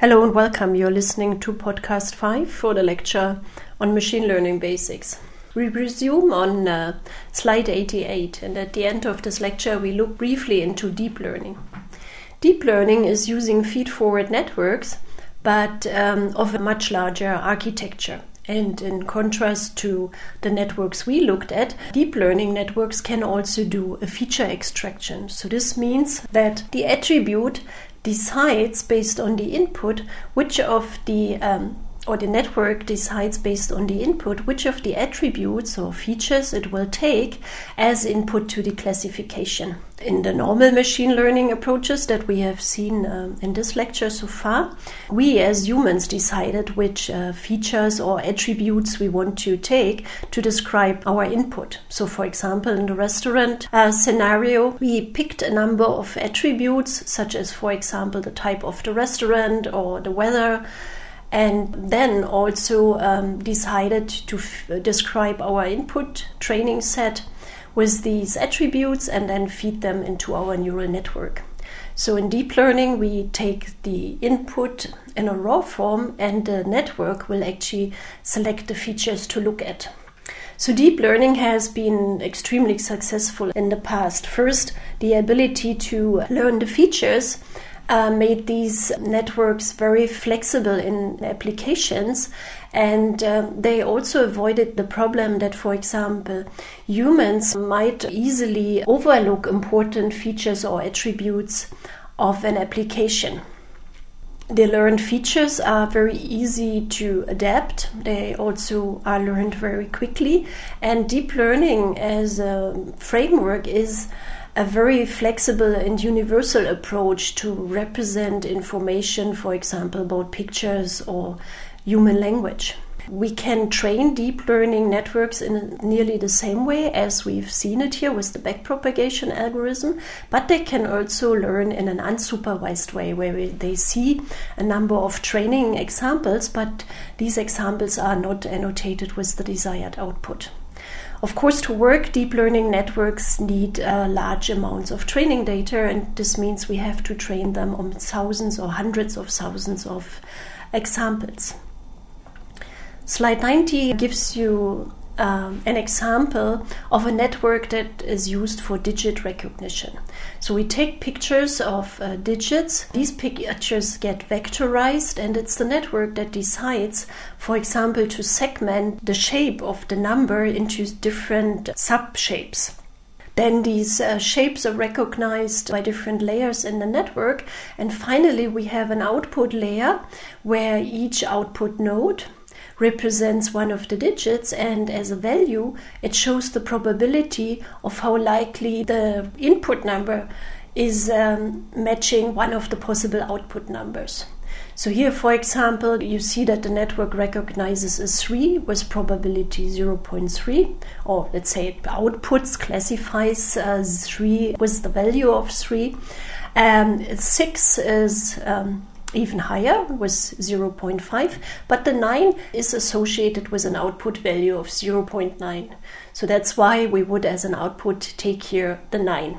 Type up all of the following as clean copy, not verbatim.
Hello and welcome. You're listening to podcast 5 for the lecture on machine learning basics. We resume on slide 88, and at the end of this lecture we look briefly into deep learning. Deep learning is using feed-forward networks, but of a much larger architecture. And in contrast to the networks we looked at, deep learning networks can also do a feature extraction. So this means that the attribute decides based on the input which of the or the network decides based on the input which of the attributes or features it will take as input to the classification. In the normal machine learning approaches that we have seen in this lecture so far, we as humans decided which features or attributes we want to take to describe our input. So for example, in the restaurant scenario, we picked a number of attributes such as, for example, the type of the restaurant or the weather, and then also decided to describe our input training set with these attributes and then feed them into our neural network. So in deep learning, we take the input in a raw form and the network will actually select the features to look at. So deep learning has been extremely successful in the past. First, the ability to learn the features made these networks very flexible in applications, and they also avoided the problem that, for example, humans might easily overlook important features or attributes of an application. The learned features are very easy to adapt. They also are learned very quickly, and deep learning as a framework is a very flexible and universal approach to represent information, for example, about pictures or human language. We can train deep learning networks in nearly the same way as we've seen it here with the backpropagation algorithm, but they can also learn in an unsupervised way where they see a number of training examples, but these examples are not annotated with the desired output. Of course, to work, deep learning networks need large amounts of training data, and this means we have to train them on thousands or hundreds of thousands of examples. Slide 90 gives you an example of a network that is used for digit recognition. So we take pictures of digits. These pictures get vectorized, and it's the network that decides, for example, to segment the shape of the number into different sub-shapes. Then these shapes are recognized by different layers in the network, and finally we have an output layer where each output node represents one of the digits, and as a value it shows the probability of how likely the input number is matching one of the possible output numbers. So here, for example, you see that the network recognizes a 3 with probability 0.3, or let's say it outputs, classifies 3 with the value of 3. 6 is even higher with 0.5, but the 9 is associated with an output value of 0.9. So that's why we would as an output take here the 9.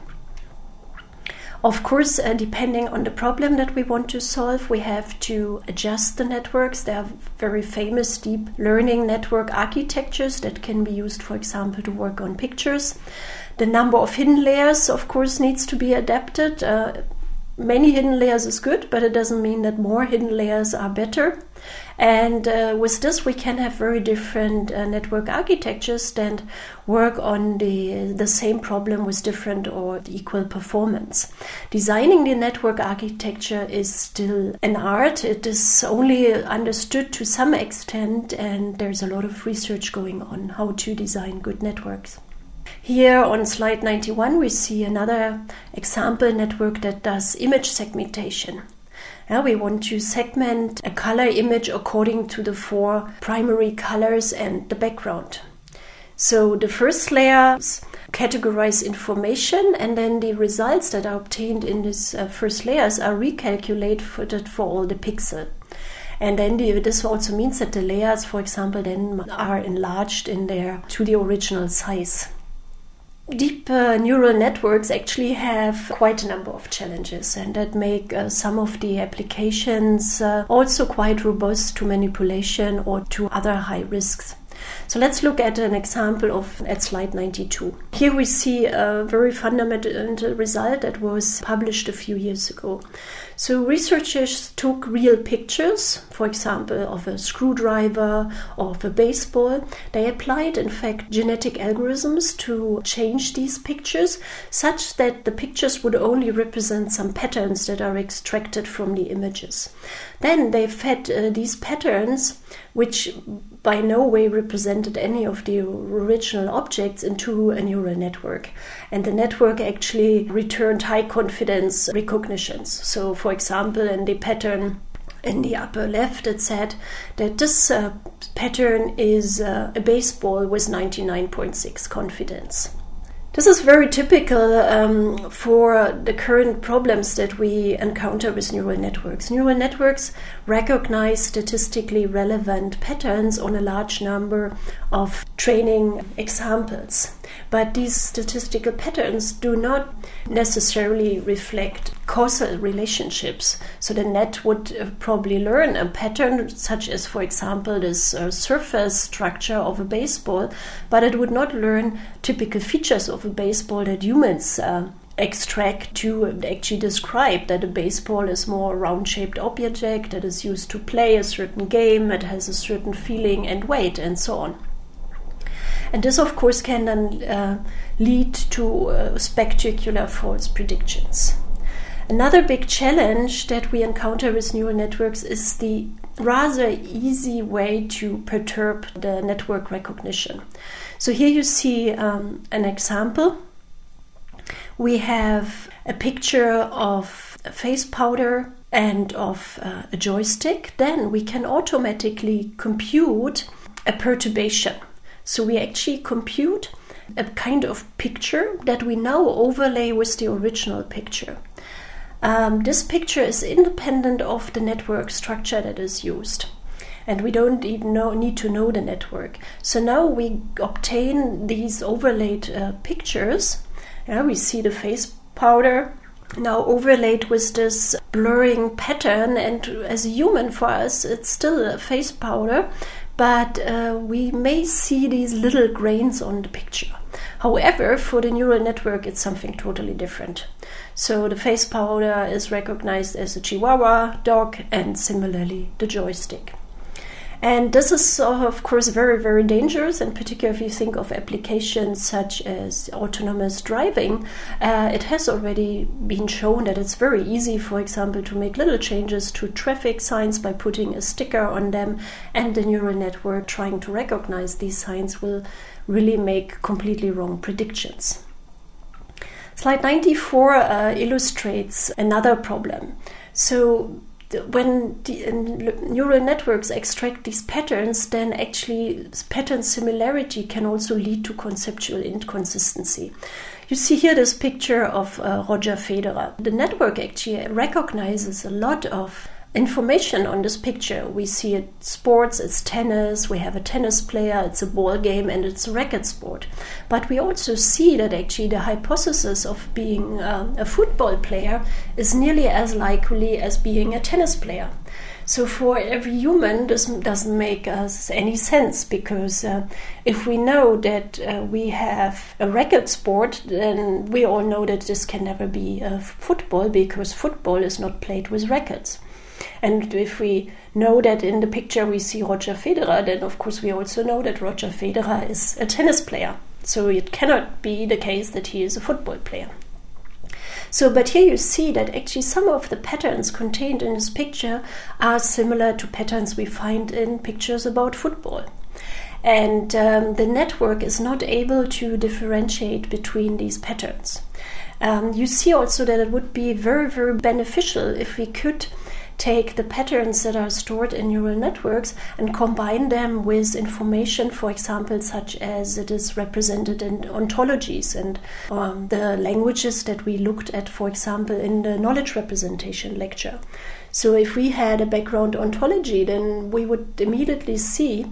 Of course, depending on the problem that we want to solve, we have to adjust the networks. There are very famous deep learning network architectures that can be used, for example, to work on pictures. The number of hidden layers, of course, needs to be adapted. Many hidden layers is good, but it doesn't mean that more hidden layers are better. And with this, we can have very different network architectures that work on the same problem with different or equal performance. Designing the network architecture is still an art. It is only understood to some extent, and there's a lot of research going on how to design good networks. Here on slide 91 we see another example network that does image segmentation. We want to segment a color image according to the 4 primary colors and the background. So the first layers categorize information, and then the results that are obtained in these first layers are recalculated for all the pixels. And then this also means that the layers, for example, then are enlarged to the original size. Deep neural networks actually have quite a number of challenges, and that make some of the applications also quite robust to manipulation or to other high risks. So let's look at an example at slide 92. Here we see a very fundamental result that was published a few years ago. So researchers took real pictures, for example, of a screwdriver or of a baseball. They applied, in fact, genetic algorithms to change these pictures such that the pictures would only represent some patterns that are extracted from the images. Then they fed these patterns, which by no way represented any of the original objects, into a neural network. And the network actually returned high confidence recognitions. So, for example, in the pattern in the upper left, it said that this pattern is a baseball with 99.6 confidence. This is very typical for the current problems that we encounter with neural networks. Neural networks recognize statistically relevant patterns on a large number of training examples. But these statistical patterns do not necessarily reflect causal relationships. So the net would probably learn a pattern such as, for example, this surface structure of a baseball, but it would not learn typical features of a baseball that humans extract to actually describe that a baseball is more a round-shaped object that is used to play a certain game, it has a certain feeling and weight, and so on. And this, of course, can then lead to spectacular false predictions. Another big challenge that we encounter with neural networks is the rather easy way to perturb the network recognition. So here you see an example. We have a picture of a face powder and of a joystick. Then we can automatically compute a perturbation. So we actually compute a kind of picture that we now overlay with the original picture. This picture is independent of the network structure that is used. And we don't even need to know the network. So now we obtain these overlaid pictures. We see the face powder now overlaid with this blurring pattern. And as a human, for us, it's still a face powder. But we may see these little grains on the picture. However, for the neural network, it's something totally different. So the face powder is recognized as a Chihuahua dog, and similarly the joystick. And this is, of course, very, very dangerous, and particularly if you think of applications such as autonomous driving. It has already been shown that it's very easy, for example, to make little changes to traffic signs by putting a sticker on them, and the neural network trying to recognize these signs will really make completely wrong predictions. Slide 94 illustrates another problem. So when the neural networks extract these patterns, then actually pattern similarity can also lead to conceptual inconsistency. You see here this picture of Roger Federer. The network actually recognizes a lot of information on this picture. We see it's sports, it's tennis, we have a tennis player, it's a ball game, and it's a racket sport. But we also see that actually the hypothesis of being a football player is nearly as likely as being a tennis player. So for every human, this doesn't make us any sense, because if we know that we have a racket sport, then we all know that this can never be football, because football is not played with rackets. And if we know that in the picture we see Roger Federer, then of course we also know that Roger Federer is a tennis player. So it cannot be the case that he is a football player. So, but here you see that actually some of the patterns contained in this picture are similar to patterns we find in pictures about football. And the network is not able to differentiate between these patterns. You see also that it would be very, very beneficial if we could take the patterns that are stored in neural networks and combine them with information, for example, such as it is represented in ontologies and the languages that we looked at, for example, in the knowledge representation lecture. So if we had a background ontology, then we would immediately see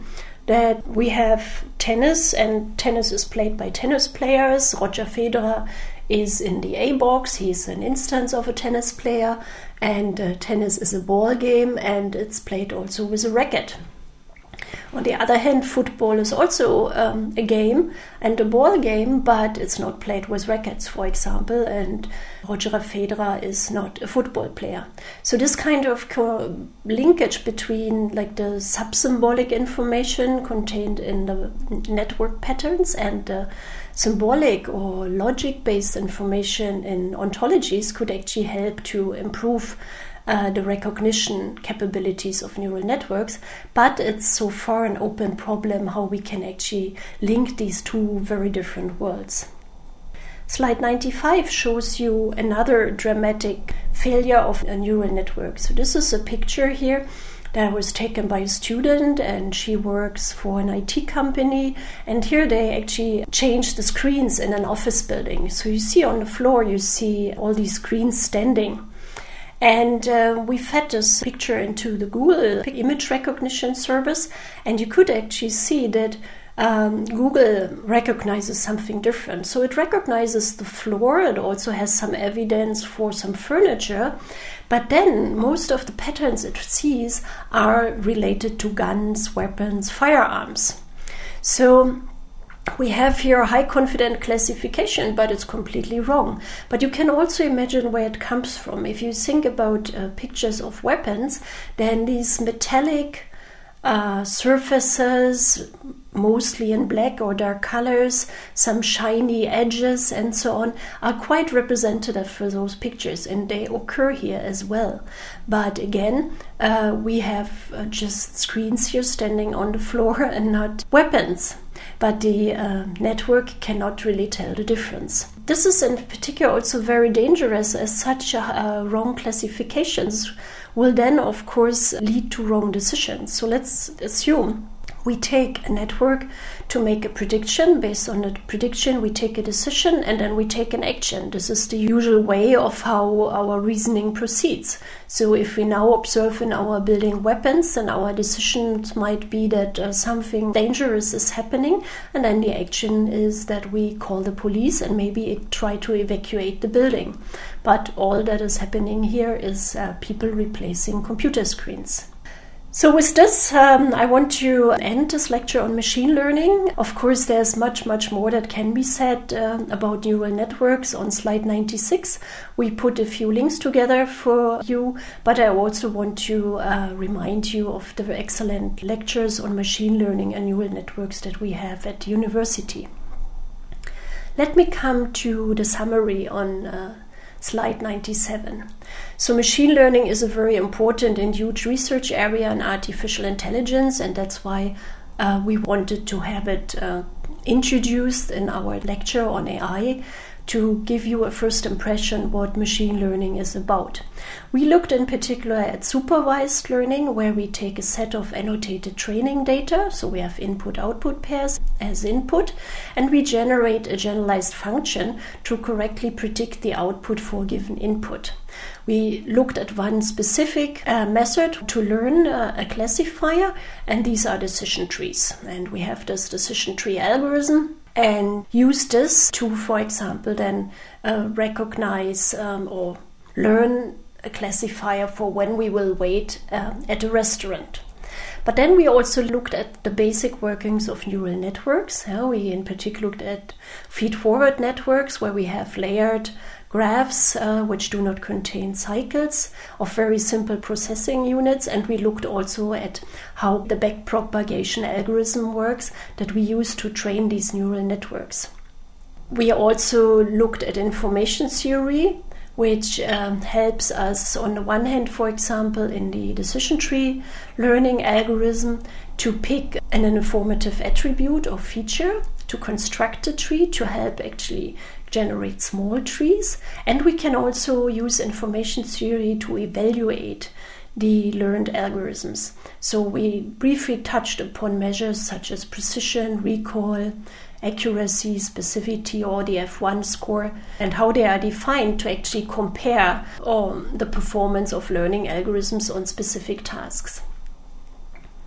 that we have tennis, and tennis is played by tennis players. Roger Federer is in the A box. He's an instance of a tennis player, and tennis is a ball game, and it's played also with a racket. On the other hand, football is also a game and a ball game, but it's not played with rackets, for example, and Roger Federer is not a football player. So this kind of linkage between like the sub-symbolic information contained in the network patterns and the symbolic or logic-based information in ontologies could actually help to improve the recognition capabilities of neural networks, but it's so far an open problem how we can actually link these two very different worlds. Slide 95 shows you another dramatic failure of a neural network. So this is a picture here that was taken by a student, and she works for an IT company, and here they actually changed the screens in an office building. So you see on the floor, you see all these screens standing. And we fed this picture into the Google image recognition service, and you could actually see that Google recognizes something different. So it recognizes the floor, it also has some evidence for some furniture, but then most of the patterns it sees are related to guns, weapons, firearms. So we have here a high confident classification, but it's completely wrong. But you can also imagine where it comes from. If you think about pictures of weapons, then these metallic surfaces, mostly in black or dark colors, some shiny edges and so on, are quite representative for those pictures, and they occur here as well. But again, we have just screens here standing on the floor and not weapons. But the network cannot really tell the difference. This is in particular also very dangerous, as such wrong classifications will then, of course, lead to wrong decisions. So let's assume we take a network to make a prediction. Based on the prediction, we take a decision, and then we take an action. This is the usual way of how our reasoning proceeds. So if we now observe in our building weapons, then our decisions might be that something dangerous is happening, and then the action is that we call the police and maybe try to evacuate the building. But all that is happening here is people replacing computer screens. So with this, I want to end this lecture on machine learning. Of course, there's much more that can be said about neural networks. On slide 96, we put a few links together for you, but I also want to remind you of the excellent lectures on machine learning and neural networks that we have at the university. Let me come to the summary on slide 97. So machine learning is a very important and huge research area in artificial intelligence, and that's why we wanted to have it introduced in our lecture on AI to give you a first impression what machine learning is about. We looked in particular at supervised learning, where we take a set of annotated training data, so we have input-output pairs as input, and we generate a generalized function to correctly predict the output for a given input. We looked at one specific method to learn a classifier, and these are decision trees. And we have this decision tree algorithm and use this to, for example, then recognize or learn a classifier for when we will wait at a restaurant. But then we also looked at the basic workings of neural networks. We in particular looked at feed-forward networks, where we have layered graphs which do not contain cycles of very simple processing units, and we looked also at how the backpropagation algorithm works that we use to train these neural networks. We also looked at information theory, which helps us on the one hand, for example, in the decision tree learning algorithm, to pick an informative attribute or feature, to construct a tree, to help actually generate small trees. And we can also use information theory to evaluate the learned algorithms. So we briefly touched upon measures such as precision, recall, accuracy, specificity, or the F1 score, and how they are defined to actually compare the performance of learning algorithms on specific tasks.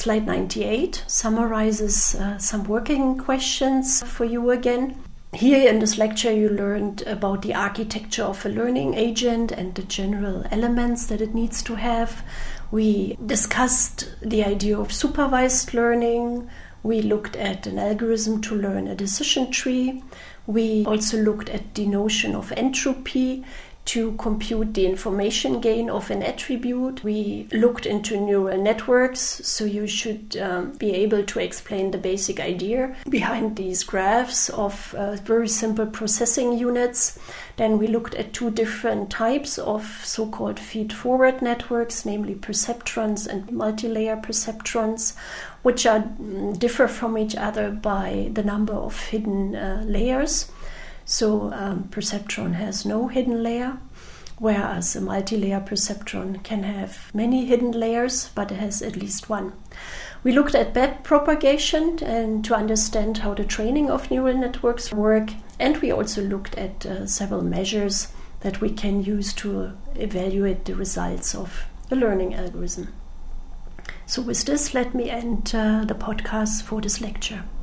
Slide 98 summarizes some working questions for you again. Here in this lecture you learned about the architecture of a learning agent and the general elements that it needs to have. We discussed the idea of supervised learning. We looked at an algorithm to learn a decision tree. We also looked at the notion of entropy to compute the information gain of an attribute. We looked into neural networks, so you should be able to explain the basic idea behind these graphs of very simple processing units. Then we looked at two different types of so-called feed-forward networks, namely perceptrons and multilayer perceptrons, which differ from each other by the number of hidden layers. So perceptron has no hidden layer, whereas a multi-layer perceptron can have many hidden layers, but it has at least one. We looked at backpropagation and to understand how the training of neural networks work, and we also looked at several measures that we can use to evaluate the results of a learning algorithm. So with this, let me end the podcast for this lecture.